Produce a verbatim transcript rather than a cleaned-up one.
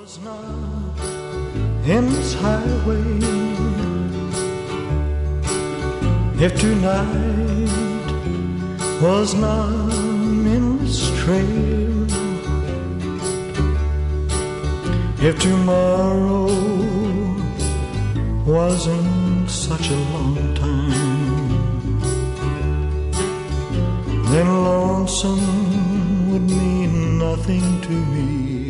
Was not in this highway. If tonight was not in this trail, if tomorrow wasn't such a long time, then lonesome would mean nothing to me.